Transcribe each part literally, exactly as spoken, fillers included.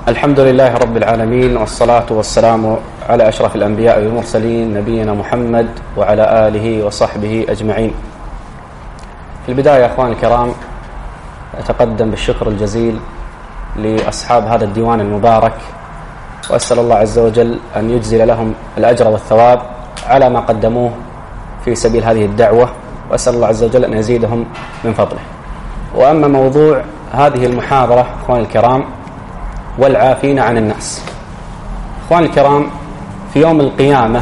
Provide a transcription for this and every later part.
الحمد لله رب العالمين، والصلاة والسلام على أشرف الأنبياء والمرسلين نبينا محمد وعلى آله وصحبه أجمعين. في البداية يا أخوان الكرام، أتقدم بالشكر الجزيل لأصحاب هذا الديوان المبارك، وأسأل الله عز وجل أن يجزل لهم الأجر والثواب على ما قدموه في سبيل هذه الدعوة، وأسأل الله عز وجل أن يزيدهم من فضله. وأما موضوع هذه المحاضرة أخوان الكرام، والعافين عن الناس. أخوان الكرام، في يوم القيامة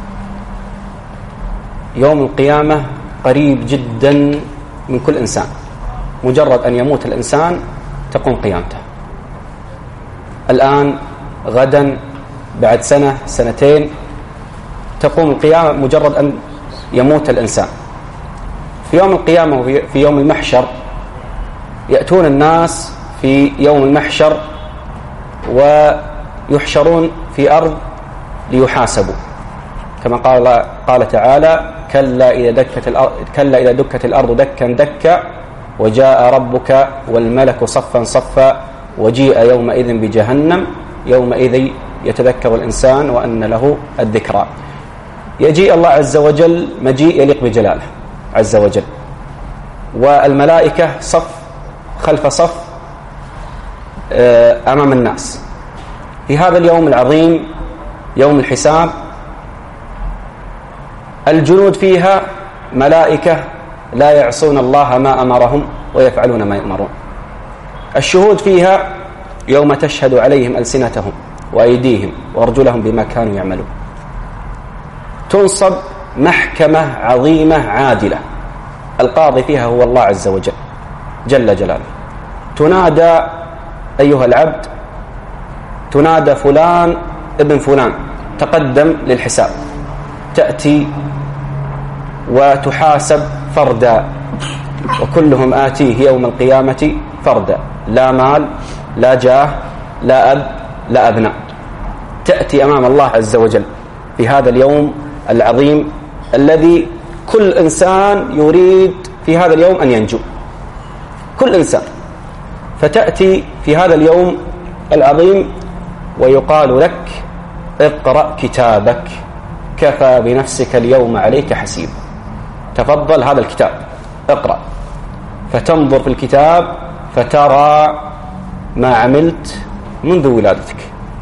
يوم القيامة قريب جدا من كل إنسان. مجرد أن يموت الإنسان تقوم قيامته. الآن، غدا، بعد سنة سنتين تقوم القيامة مجرد أن يموت الإنسان. في يوم القيامة وفي يوم المحشر يأتون الناس في يوم المحشر ويحشرون في أرض ليحاسبوا، كما قال قال تعالى: كلا إذا دكت الأرض كلا إذا دكت الأرض دكا دكا وجاء ربك والملك صفا صفا وجيء يومئذ بجهنم يومئذ يتذكر الإنسان وأن له الذكرى. يجيء الله عز وجل مجيء يليق بجلاله عز وجل، والملائكة صف خلف صف أمام الناس في هذا اليوم العظيم، يوم الحساب. الجنود فيها ملائكة لا يعصون الله ما أمرهم ويفعلون ما يؤمرون. الشهود فيها يوم تشهد عليهم ألسنتهم وأيديهم وأرجلهم بما كانوا يعملون. تنصب محكمة عظيمة عادلة، القاضي فيها هو الله عز وجل جل جلاله. تنادى أيها العبد، تنادى فلان ابن فلان تقدم للحساب. تأتي وتحاسب فردا، وكلهم آتيه يوم القيامة فردا، لا مال لا جاه لا أب لا أبناء. تأتي أمام الله عز وجل في هذا اليوم العظيم الذي كل إنسان يريد في هذا اليوم أن ينجو، كل إنسان. فتأتي في هذا اليوم العظيم ويقال لك: اقرأ كتابك كفى بنفسك اليوم عليك حسيب. تفضل هذا الكتاب، اقرأ. فتنظر في الكتاب فترى ما عملت منذ ولادتك.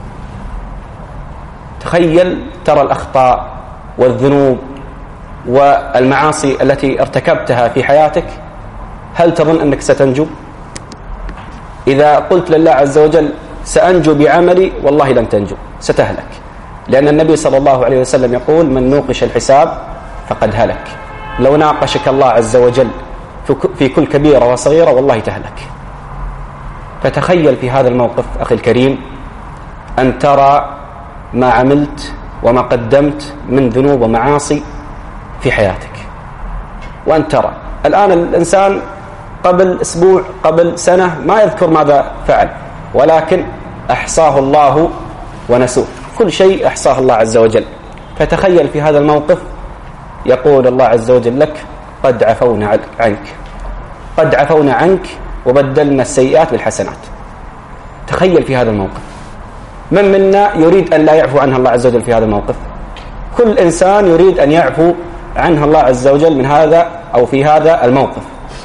تخيل، ترى الأخطاء والذنوب والمعاصي التي ارتكبتها في حياتك. هل تظن أنك ستنجو؟ إذا قلت لله عز وجل سأنجو بعملي، والله لن تنجو، ستهلك. لأن النبي صلى الله عليه وسلم يقول: من نوقش الحساب فقد هلك. لو ناقشك الله عز وجل في كل كبيرة وصغيرة والله تهلك. فتخيل في هذا الموقف أخي الكريم أن ترى ما عملت وما قدمت من ذنوب ومعاصي في حياتك، وأن ترى الآن الإنسان قبل أسبوع قبل سنة ما يذكر ماذا فعل، ولكن أحصاه الله ونسوه. كل شيء أحصاه الله عز وجل. فتخيل في هذا الموقف يقول الله عز وجل لك: قد عفونا عنك قد عفونا عنك وبدلنا السيئات بالحسنات. تخيل في هذا الموقف. من منا يريد أن لا يعفو عنها الله عز وجل في هذا الموقف؟ كل إنسان يريد أن يعفو عنها الله عز وجل من هذا أو في هذا الموقف.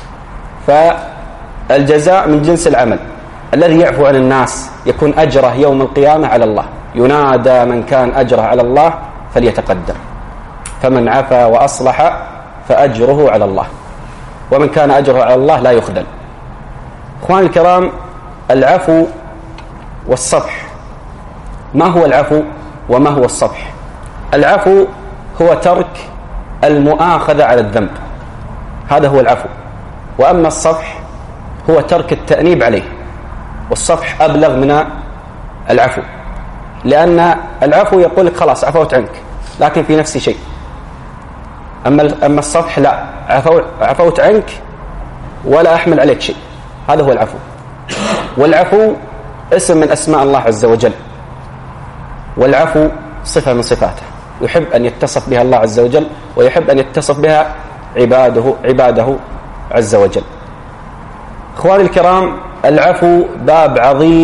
فالجزاء من جنس العمل. الذي يعفو عن الناس يكون أجره يوم القيامة على الله. ينادى: من كان أجره على الله فليتقدم، فمن عفا وأصلح فأجره على الله، ومن كان أجره على الله لا يخذل. أخواني الكرام، العفو والصفح. ما هو العفو وما هو الصفح؟ العفو هو ترك المؤاخذة على الذنب، هذا هو العفو. وأما الصفح هو ترك التأنيب عليه، والصفح أبلغ من العفو. لأن العفو يقول لك: خلاص عفوت عنك، لكن في نفسي شيء. أما أما الصفح لا، عفوت عنك ولا أحمل عليك شيء. هذا هو العفو. والعفو اسم من أسماء الله عز وجل، والعفو صفة من صفاته يحب أن يتصف بها الله عز وجل، ويحب أن يتصف بها عباده عباده عز وجل. أخواني الكرام، العفو باب عظيم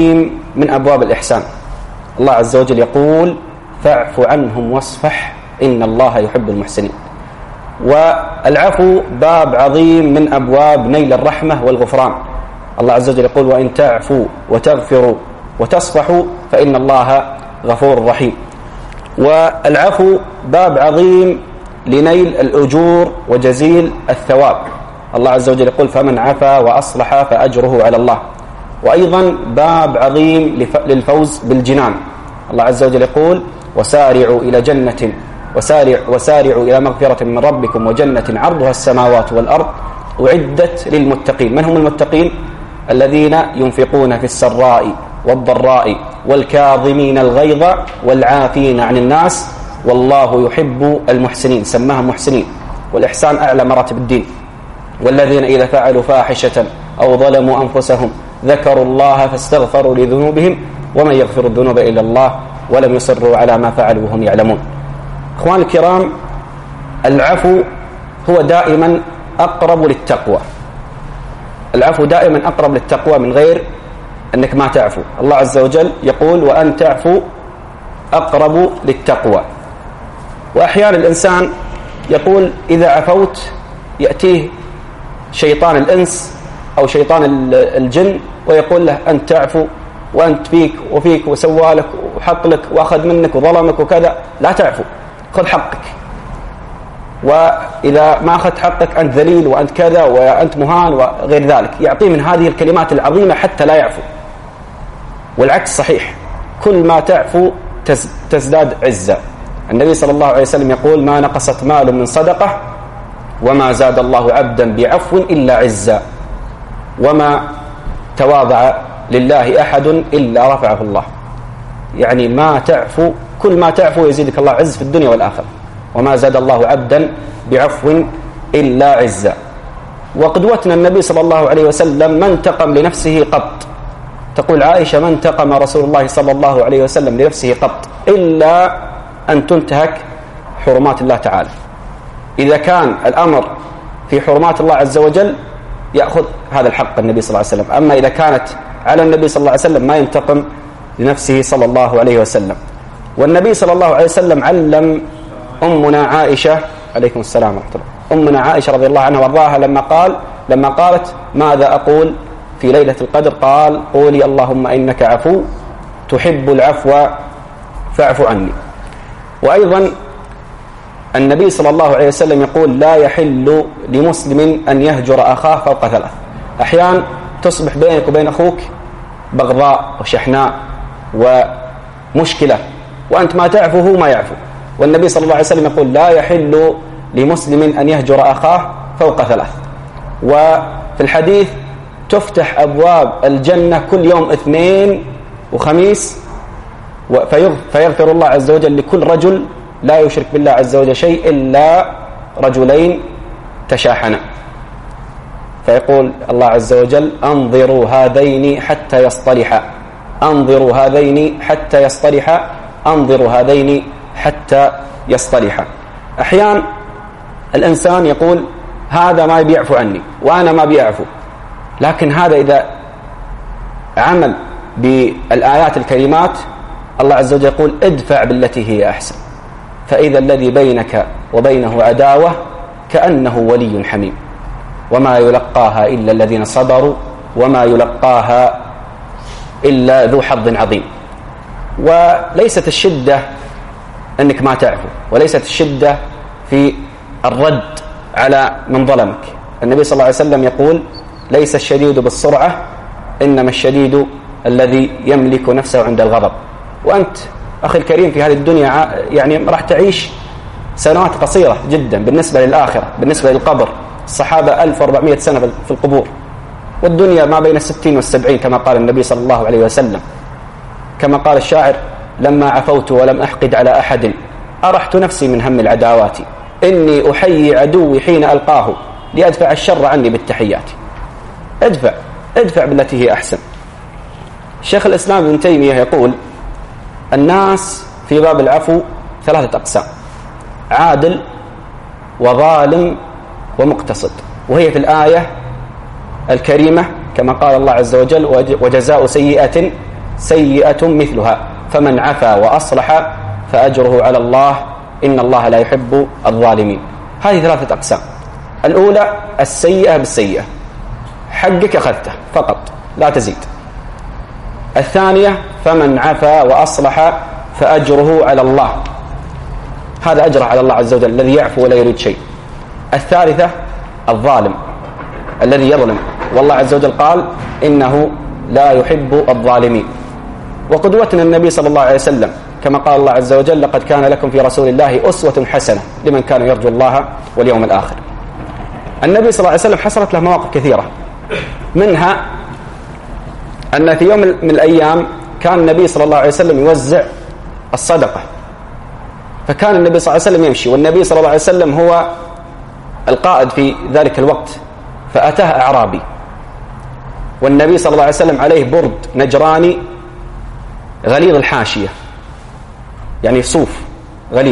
من أبواب الإحسان. الله عز وجل يقول فاعف عنهم واصفح إن الله يحب المحسنين. والعفو باب عظيم من أبواب نيل الرحمة والغفران. الله عز وجل يقول وإن تعفوا وتغفروا وتصفحوا فإن الله غفور رحيم. والعفو باب عظيم لنيل الأجور وجزيل الثواب. الله عز وجل يقول فمن عفا وأصلح فأجره على الله. وأيضا باب عظيم للفوز بالجنان. الله عز وجل يقول وسارعوا إلى جنة وسارع وسارعوا إلى مغفرة من ربكم وجنة عرضها السماوات والأرض أعدت للمتقين. من هم المتقين؟ الذين ينفقون في السراء والضراء والكاظمين الغيظ والعافين عن الناس والله يحب المحسنين. سماهم محسنين، والإحسان أعلى مراتب الدين. والذين إذا فعلوا فاحشة أو ظلموا أنفسهم ذكروا الله فاستغفروا لذنوبهم ومن يغفر الذنوب إلا الله ولم يصروا على ما فعلوا وهم يعلمون. أخوان الكرام، العفو هو دائما أقرب للتقوى. العفو دائما أقرب للتقوى من غير أنك ما تعفو. الله عز وجل يقول وأن تعفو أقرب للتقوى. وأحيانا الإنسان يقول إذا عفوت يأتيه شيطان الإنس أو شيطان الجن ويقول له أنت تعفو وأنت فيك وفيك وسوالك وحط لك وأخذ منك وظلمك وكذا. لا تعفو، خذ حقك، وإذا ما أخذت حقك أنت ذليل وأنت كذا وأنت مهان وغير ذلك. يعطيه من هذه الكلمات العظيمة حتى لا يعفو. والعكس صحيح، كل ما تعفو تزداد عزة. النبي صلى الله عليه وسلم يقول ما نقصت مال من صدقة وما زاد الله عبدا بعفو إلا عزا وما تواضع لله أحد إلا رفعه الله. يعني ما تعفو، كل ما تعفو يزيدك الله عز في الدنيا والآخرة. وما زاد الله عبدا بعفو إلا عزا. وقدوتنا النبي صلى الله عليه وسلم ما انتقم لنفسه قط. تقول عائشة ما انتقم رسول الله صلى الله عليه وسلم لنفسه قط إلا أن تنتهك حرمات الله تعالى. إذا كان الأمر في حرمات الله عز وجل يأخذ هذا الحق النبي صلى الله عليه وسلم. أما إذا كانت على النبي صلى الله عليه وسلم ما ينتقم لنفسه صلى الله عليه وسلم. والنبي صلى الله عليه وسلم علم أمنا عائشة عليكم السلام ورحمة الله أمنا عائشة رضي الله عنها وارضاها لما قال لما قالت ماذا أقول في ليلة القدر؟ قال قولي اللهم إنك عفو تحب العفو فاعف عني. وأيضا النبي صلى الله عليه وسلم يقول لا يحل لمسلم أن يهجر أخاه فوق ثلاث. أحيانا تصبح بينك وبين أخوك بغضاء وشحناء ومشكلة وأنت ما تعفو هو ما يعفو. والنبي صلى الله عليه وسلم يقول لا يحل لمسلم أن يهجر أخاه فوق ثلاث. وفي الحديث تفتح أبواب الجنة كل يوم اثنين وخميس فيغفر الله عز وجل لكل رجل لا يشرك بالله عز وجل شيء إلا رجلين تشاحنا. فيقول الله عز وجل أنظروا هذين حتى يصطلحا أنظروا هذين حتى يصطلحا أنظروا هذين حتى يصطلحا. أحيانا الإنسان يقول هذا ما بيعفو عني وأنا ما بيعفو، لكن هذا إذا عمل بالآيات الكريمات الله عز وجل يقول ادفع بالتي هي أحسن فإذا الذي بينك وبينه عداوة كأنه ولي حميم وما يلقاها إلا الذين صبروا وما يلقاها إلا ذو حظ عظيم. وليست الشدة أنك ما تعفو، وليست الشدة في الرد على من ظلمك. النبي صلى الله عليه وسلم يقول ليس الشديد بالسرعة إنما الشديد الذي يملك نفسه عند الغضب. وأنت أخي الكريم في هذه الدنيا يعني راح تعيش سنوات قصيرة جدا بالنسبة للآخرة، بالنسبة للقبر. الصحابة ألف وأربعمائة سنة في القبور، والدنيا ما بين الستين والسبعين كما قال النبي صلى الله عليه وسلم. كما قال الشاعر لما عفوت ولم أحقد على أحد أرحت نفسي من هم العداوات إني أحيي عدوي حين ألقاه لأدفع الشر عني بالتحيات. ادفع ادفع بالتي هي أحسن. شيخ الإسلام ابن تيمية يقول الناس في باب العفو ثلاثة أقسام: عادل وظالم ومقتصد. وهي في الآية الكريمة كما قال الله عز وجل وجزاء سيئة سيئة مثلها فمن عفا وأصلح فأجره على الله إن الله لا يحب الظالمين. هذه ثلاثة أقسام. الأولى السيئة بالسيئة، حقك أخذته فقط لا تزيد. الثانية فمن عفا وأصلح فأجره على الله، هذا أجره على الله عز وجل الذي يعفو ولا يريد شيء. الثالثة الظالم الذي يظلم، والله عز وجل قال إنه لا يحب الظالمين. وقدوتنا النبي صلى الله عليه وسلم كما قال الله عز وجل لقد كان لكم في رسول الله أسوة حسنة لمن كان يرجو الله واليوم الآخر. النبي صلى الله عليه وسلم حصلت له مواقف كثيرة، منها أن في يوم من الأيام كان النبي صلى الله عليه وسلم يوزع الصدقة، فكان النبي صلى الله عليه وسلم يمشي والنبي صلى الله عليه وسلم هو القائد في ذلك الوقت، فأتاه أعرابي والنبي صلى الله عليه وسلم عليه برد نجراني غليظ الحاشية، يعني صوف غليظ.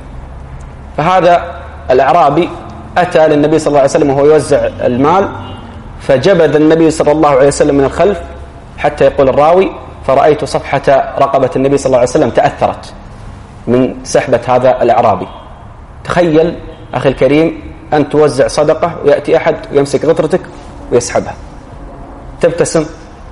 فهذا الأعرابي أتى للنبي صلى الله عليه وسلم وهو يوزع المال، فجبذ النبي صلى الله عليه وسلم من الخلف حتى يقول الراوي فرأيت صفحة رقبة النبي صلى الله عليه وسلم تأثرت من سحبة هذا الأعرابي. تخيل أخي الكريم أن توزع صدقة ويأتي أحد ويمسك غطرتك ويسحبها، تبتسم؟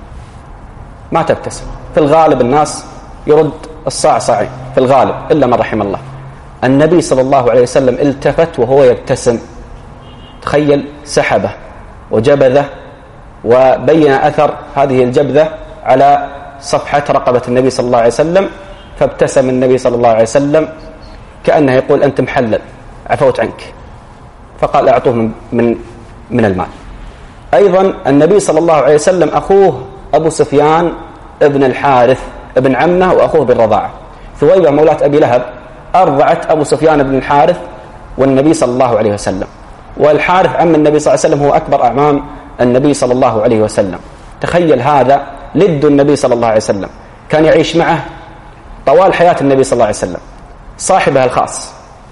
ما تبتسم. في الغالب الناس يرد الصاع صاعين في الغالب إلا من رحم الله. النبي صلى الله عليه وسلم التفت وهو يبتسم، تخيل، سحبه وجبذه وبين أثر هذه الجبذة على صفحة رقبة النبي صلى الله عليه وسلم، فابتسم النبي صلى الله عليه وسلم كأنه يقول أنت محلل عفوت عنك، فقال أعطوه من, من, من المال. أيضا النبي صلى الله عليه وسلم أخوه أبو سفيان ابن الحارث ابن عمه وأخوه بالرضاعة، ثويبة مولاة أبي لهب أرضعت أبو سفيان ابن الحارث والنبي صلى الله عليه وسلم، والحارث عم النبي صلى الله عليه وسلم هو أكبر أعمام النبي صلى الله عليه وسلم. تخيل هذا لد النبي صلى الله عليه وسلم، كان يعيش معه طوال حياة النبي صلى الله عليه وسلم، صاحبه الخاص.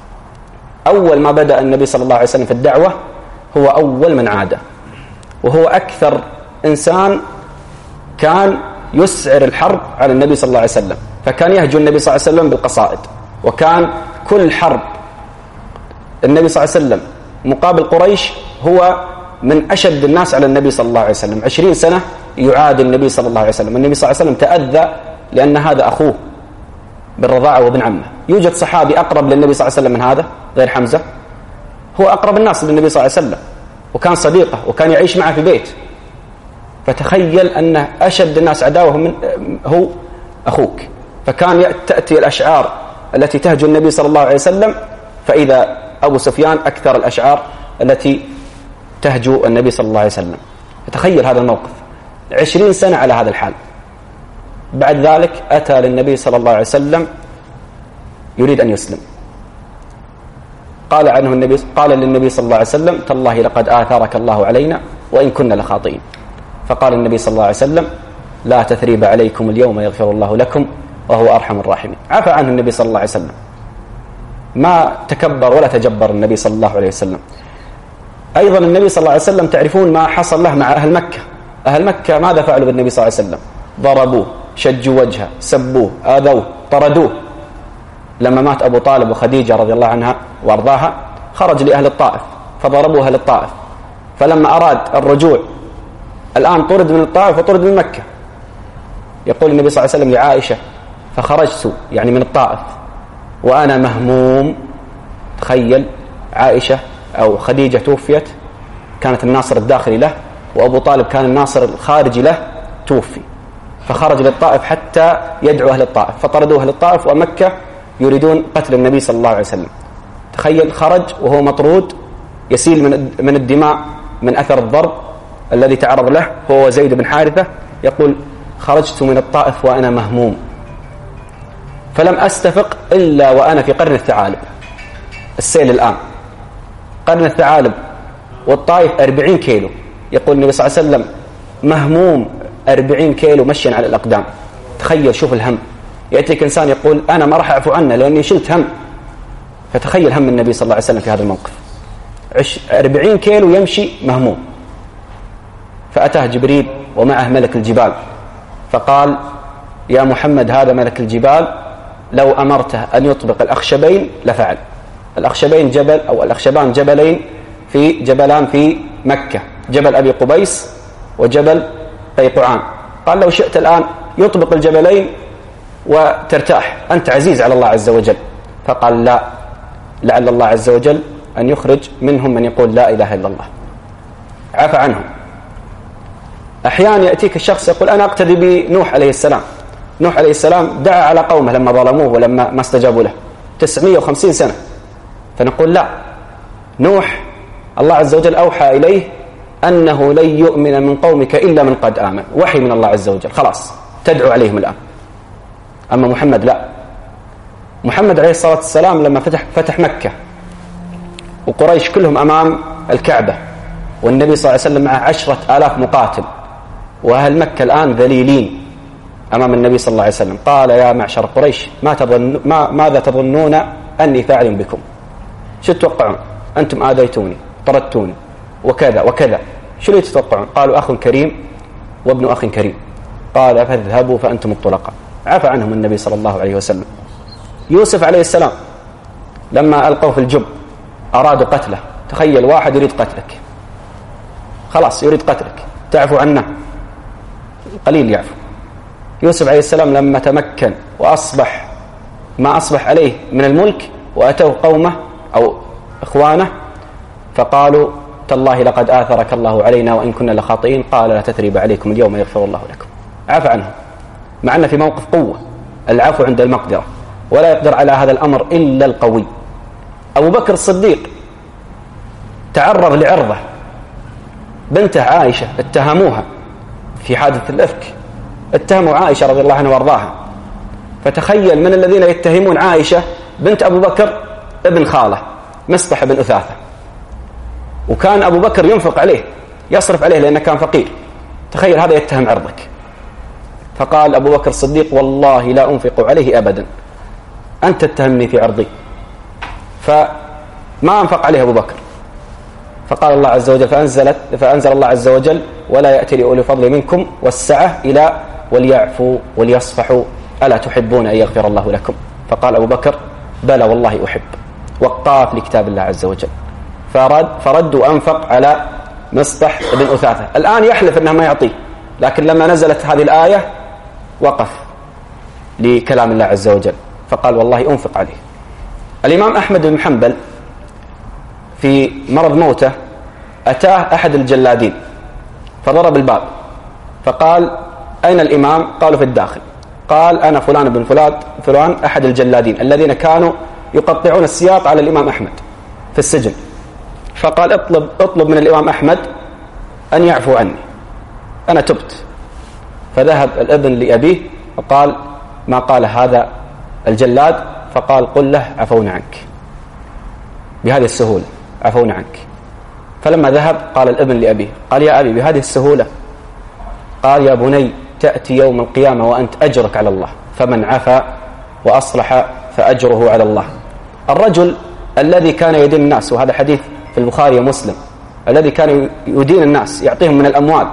أول ما بدأ النبي صلى الله عليه وسلم في الدعوة هو أول من عاده، وهو أكثر إنسان كان يسعر الحرب على النبي صلى الله عليه وسلم، فكان يهجو النبي صلى الله عليه وسلم بالقصائد، وكان كل حرب النبي صلى الله عليه وسلم مقابل قريش هو من أشد الناس على النبي صلى الله عليه وسلم. عشرين سنة يعادي النبي صلى الله عليه وسلم. النبي صلى الله عليه وسلم تأذى لأن هذا أخوه بالرضاعة وابن عمه. يوجد صحابي أقرب للنبي صلى الله عليه وسلم من هذا غير حمزة، هو أقرب الناس للنبي صلى الله عليه وسلم وكان صديقه وكان يعيش معه في بيت، فتخيل أن أشد الناس عداوة من هو أخوك. فكان تأتي الأشعار التي تهجو النبي صلى الله عليه وسلم، فإذا أبو سفيان أكثر الأشعار التي تهجو النبي صلى الله عليه وسلم. فتخيل هذا الموقف، عشرين سنة على هذا الحال. بعد ذلك أتى للنبي صلى الله عليه وسلم يريد أن يسلم، قال عنه النبي قال للنبي صلى الله عليه وسلم تالله لقد آثرك الله علينا وإن كنا لخاطئين. فقال النبي صلى الله عليه وسلم لا تثريب عليكم اليوم يغفر الله لكم وهو أرحم الراحمين. عفى عنه النبي صلى الله عليه وسلم، ما تكبر ولا تجبر النبي صلى الله عليه وسلم. أيضا النبي صلى الله عليه وسلم تعرفون ما حصل له مع أهل مكة. أهل مكة ماذا فعلوا بالنبي صلى الله عليه وسلم؟ ضربوه، شجوا وجهه، سبوه، آذوه، طردوه. لما مات أبو طالب وخديجة رضي الله عنها وارضاها خرج لأهل الطائف فضربوا أهل الطائف، فلما أراد الرجوع الآن طرد من الطائف وطرد من مكة. يقول النبي صلى الله عليه وسلم لعائشة فخرجت يعني من الطائف وأنا مهموم. تخيل، عائشة أو خديجة توفيت، كانت الناصر الداخلي له، وأبو طالب كان الناصر الخارجي له، توفي، فخرج للطائف حتى يدعو أهل الطائف، فطردوه أهل الطائف ومكة يريدون قتل النبي صلى الله عليه وسلم. تخيل، خرج وهو مطرود يسيل من من الدماء من أثر الضرب الذي تعرض له هو زيد بن حارثة. يقول خرجت من الطائف وأنا مهموم فلم أستفق إلا وأنا في قرن الثعالب. السيل الآن قرن الثعالب والطائف أربعين كيلو. يقول النبي صلى الله عليه وسلم مهموم أربعين كيلو مشيا على الأقدام. تخيل، شوف الهم. يأتيك إنسان يقول أنا ما راح أعفو عنه لأني شلت هم. فتخيل هم النبي صلى الله عليه وسلم في هذا الموقف، أربعين كيلو يمشي مهموم. فأتاه جبريل ومعه ملك الجبال فقال يا محمد هذا ملك الجبال، لو أمرته أن يطبق الأخشبين لفعل. الأخشبين جبل أو الأخشبان جبلين في جبلان في مكة، جبل أبي قبيس وجبل قيقعان. قال لو شئت الآن يطبق الجبلين وترتاح، أنت عزيز على الله عز وجل. فقال لا، لعل الله عز وجل أن يخرج منهم من يقول لا إله إلا الله. عفى عنهم. أحيانا يأتيك الشخص يقول أنا أقتدي بنوح عليه السلام. نوح عليه السلام دعا على قومه لما ظلموه ولما ما استجابوا له تسعمائة وخمسين سنة، فنقول لا، نوح الله عز وجل أوحى إليه أنه لن يؤمن من قومك إلا من قد آمن، وحي من الله عز وجل، خلاص تدعو عليهم الآن. أما محمد لا، محمد عليه الصلاة والسلام لما فتح, فتح مكة وقريش كلهم أمام الكعبة والنبي صلى الله عليه وسلم معه عشرة آلاف مقاتل وأهل مكة الآن ذليلين أمام النبي صلى الله عليه وسلم، قال يا معشر قريش ما تظن ما ماذا تظنون أني فاعل بكم؟ شو تتوقعون؟ أنتم آذيتوني طردتوني وكذا وكذا، شو اللي تتوقعون؟ قالوا أخ كريم وابن أخ كريم. قال فاذهبوا فأنتم الطلقاء. عفى عنهم النبي صلى الله عليه وسلم. يوسف عليه السلام لما ألقوه في الجب أرادوا قتله، تخيل واحد يريد قتلك، خلاص يريد قتلك، تعفو عنه؟ قليل يعفو. يوسف عليه السلام لما تمكن وأصبح ما أصبح عليه من الملك وأتوه قومه أو إخوانه فقالوا تالله لقد آثرك الله علينا وإن كنا لخاطئين، قال لا تثريب عليكم اليوم يغفر الله لكم. عفى عنهم، مع أنه في موقف قوة، العفو عند المقدرة، ولا يقدر على هذا الأمر إلا القوي. أبو بكر الصديق تعرض لعرضه، بنته عائشة اتهموها في حادث الإفك، اتهموا عائشة رضي الله عنها وارضاها. فتخيل من الذين يتهمون عائشة بنت أبو بكر ابن خاله مصطح بن أثاثة، وكان أبو بكر ينفق عليه يصرف عليه لأنه كان فقير. تخيل هذا يتهم عرضك. فقال أبو بكر الصديق والله لا أنفق عليه أبدا، أنت تتهمني في عرضي. فما أنفق عليه أبو بكر. فقال الله عز وجل فأنزلت فأنزل الله عز وجل ولا يأتي لأولي فضل منكم والسعة إلى وليعفوا وليصفحوا ألا تحبون أن يغفر الله لكم؟ فقال أبو بكر بلى والله أحب، وقاف لكتاب الله عز وجل، فرد, فرد وأنفق على مصطح بن أثاثة. الآن يحلف أنه ما يعطيه، لكن لما نزلت هذه الآية وقف لكلام الله عز وجل فقال والله أنفق عليه. الإمام أحمد بن حنبل في مرض موته أتاه أحد الجلادين فضرب الباب فقال أين الإمام؟ قالوا في الداخل. قال أنا فلان بن فلان فلان أحد الجلادين الذين كانوا يقطعون السياط على الإمام أحمد في السجن. فقال اطلب, اطلب من الإمام أحمد أن يعفو عني، أنا تبت. فذهب الابن لأبيه وقال ما قال هذا الجلاد، فقال قل له عفونا عنك بهذه السهولة، عفونا عنك. فلما ذهب قال الابن لأبيه قال يا أبي بهذه السهولة؟ قال يا بني تأتي يوم القيامة وأنت أجرك على الله، فمن عفا وأصلح فأجره على الله. الرجل الذي كان يدين الناس، وهذا حديث في البخاري ومسلم، الذي كان يدين الناس يعطيهم من الأموال،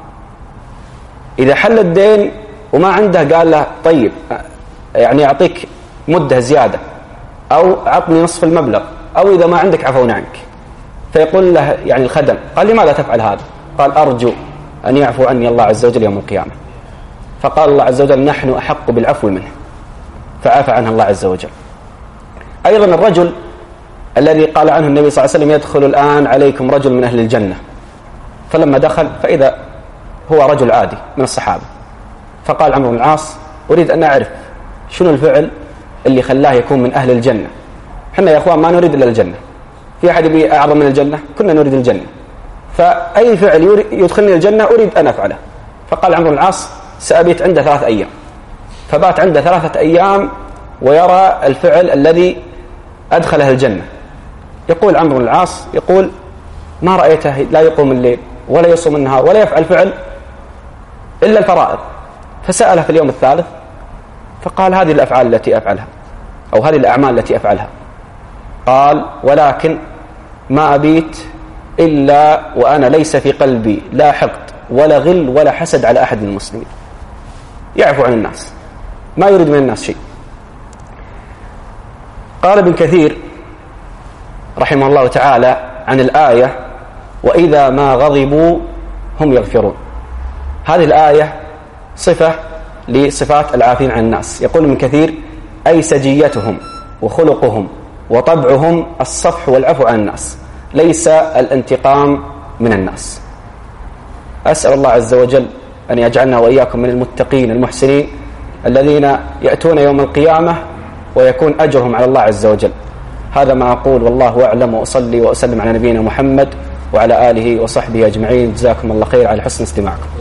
إذا حل الدين وما عنده قال له طيب يعني أعطيك مدة زيادة أو عطني نصف المبلغ، أو إذا ما عندك عفونا عنك. فيقول له يعني الخدم قال لماذا تفعل هذا؟ قال أرجو أن يعفو عني الله عز وجل يوم القيامة. فقال الله عز وجل نحن أحق بالعفو منه، فعفى عنه الله عز وجل. أيضا الرجل الذي قال عنه النبي صلى الله عليه وسلم يدخل الآن عليكم رجل من أهل الجنة، فلما دخل فإذا هو رجل عادي من الصحابة. فقال عمرو بن العاص أريد أن أعرف شنو الفعل اللي خلاه يكون من أهل الجنة، حنا يا أخوان ما نريد إلا الجنة، في أحد يبي أعظم من الجنة؟ كنا نريد الجنة، فأي فعل يدخلني الجنة أريد أن أفعله. فقال عمرو بن العاص سأبيت عنده ثلاث أيام. فبات عنده ثلاثة أيام ويرى الفعل الذي أدخله الجنة. يقول عمرو بن العاص يقول ما رأيته لا يقوم الليل ولا يصوم النهار ولا يفعل فعل إلا الفرائض. فسأله في اليوم الثالث فقال هذه الأفعال التي أفعلها أو هذه الأعمال التي أفعلها. قال ولكن ما أبيت إلا وأنا ليس في قلبي لا حقد ولا غل ولا حسد على أحد من المسلمين، يعفو عن الناس. ما يريد من الناس شيء. قال ابن كثير رحمه الله تعالى عن الآية: وإذا ما غضبوا هم يغفرون. هذه الآية صفة لصفات العافين عن الناس. يقول ابن كثير: أي سجيتهم وخلقهم وطبعهم الصفح والعفو عن الناس، ليس الانتقام من الناس. أسأل الله عز وجل أن يجعلنا وإياكم من المتقين المحسنين الذين يأتون يوم القيامة ويكون أجرهم على الله عز وجل. هذا ما أقول والله أعلم، وأصلي وأسلم على نبينا محمد وعلى آله وصحبه أجمعين. جزاكم الله خير على حسن استماعكم.